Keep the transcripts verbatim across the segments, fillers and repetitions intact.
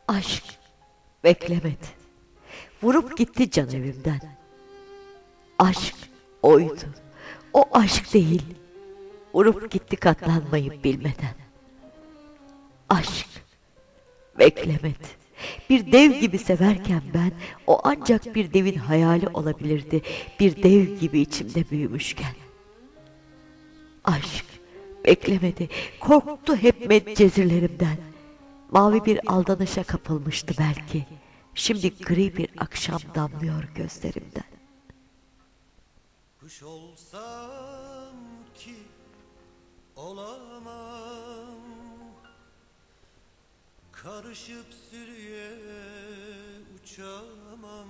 Aşk beklemedi. Vurup gitti can evimden. Aşk oydu. O aşk değil. Vurup gitti katlanmayı bilmeden. Aşk beklemedi. Bir dev gibi severken ben, o ancak bir devin hayali olabilirdi. Bir dev gibi içimde büyümüşken. Aşk beklemedi. Korktu hep medcezirlerimden. Mavi bir aldanışa kapılmıştı belki. Şimdi gri bir akşam damlıyor gözlerimden. Kuş olsam ki olamam, karışıp sürüye uçamam.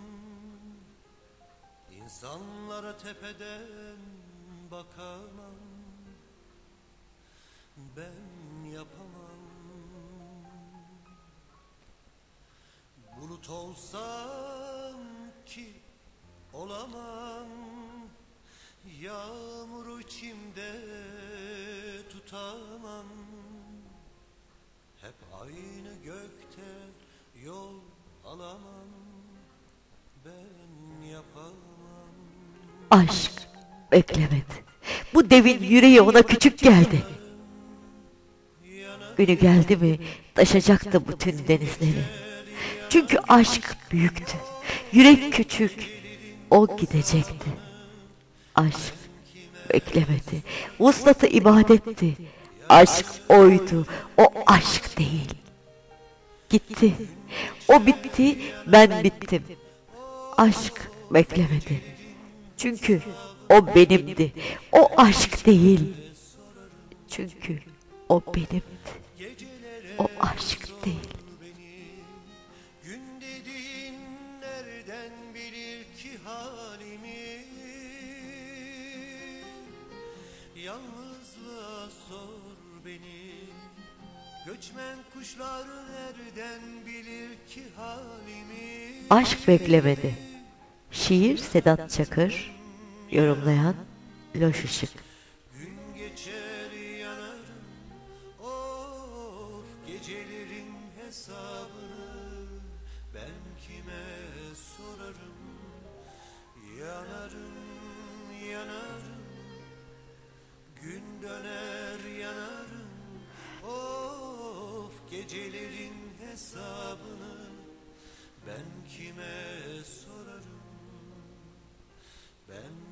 İnsanlara tepeden bakamam, ben yapamam. Bulut olsam ki olamam, yağmuru içimde tutamam. Hep aynı gökte yol alamam, ben yapamam. Aşk beklemedi. Bu devin yüreği ona küçük geldi. Günü geldi mi taşacaktı bütün denizleri. Çünkü aşk büyüktü. Yürek küçük. O gidecekti. Aşk beklemedi. Vuslatı ibadetti. Aşk oydu. O aşk değil. Gitti. O bitti. Ben bittim. Aşk beklemedi. Çünkü o benimdi. O aşk değil. Çünkü o benimdi. O aşk değil. Gün dediğin nereden bilir ki halimi? Yalnızlığa sor beni. Göçmen kuşlar nereden bilir ki halimi? Aşk beklemedi. Şiir Sedat Çakır. Yorumlayan Loş Işık. Gün geçer yanarım, of gecelerin hesabını ben kime sorarım? Yanarım, yanarım, gün döner yanarım, of gecelerin hesabını ben kime sorarım? Ben